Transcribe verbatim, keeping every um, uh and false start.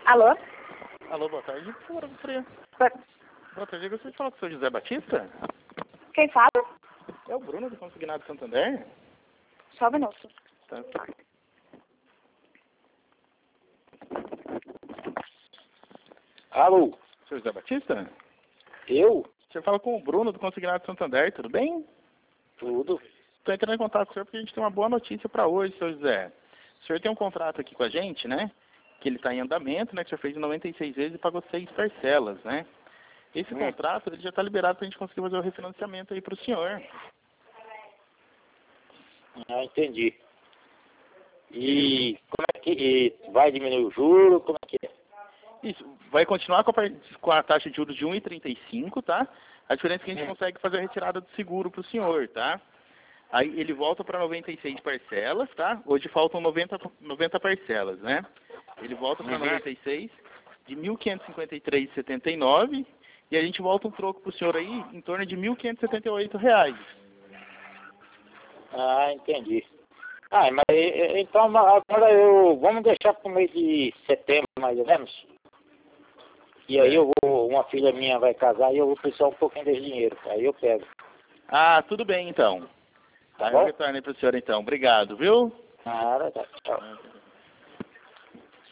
Alô? Alô, boa tarde. Por favor, gostaria. Boa- Boa tarde, eu gostaria de falar com o senhor José Batista. Quem fala? É o Bruno do Consignado Santander? Só um minuto. Tá, tá. Alô, Senhor José Batista? eu? O senhor fala com o Bruno do Consignado Santander, tudo bem? Tudo. Estou entrando em contato com o senhor porque a gente tem uma boa notícia para hoje, senhor José. O senhor tem um contrato aqui com a gente, né? Que ele está em andamento, né? Que o senhor fez em noventa e seis vezes e pagou seis parcelas, né? Esse Hum. contrato ele já está liberado para a gente conseguir fazer o refinanciamento aí para o senhor. Ah, entendi. E como é que e vai diminuir o juro? Como é que é? Isso, vai continuar com a, par- com a taxa de juros de um vírgula trinta e cinco, tá? A diferença é que a gente Hum. consegue fazer a retirada do seguro para o senhor, tá? Aí ele volta para noventa e seis parcelas, tá? Hoje faltam noventa, noventa parcelas, né? Ele volta para Uhum. noventa e seis de mil quinhentos e cinquenta e três reais e setenta e nove centavos e a gente volta um troco para o senhor aí em torno de mil quinhentos e setenta e oito reais. Ah, entendi. Ah, mas e- e- então agora eu vamos deixar para o mês de setembro mais ou menos. E aí eu vou, uma filha minha vai casar e eu vou precisar um pouquinho desse dinheiro. Aí eu pego. Ah, tudo bem então. Tá Tá, eu bom? retorno aí para o senhor então. Obrigado, viu? Ah, tá. Tchau.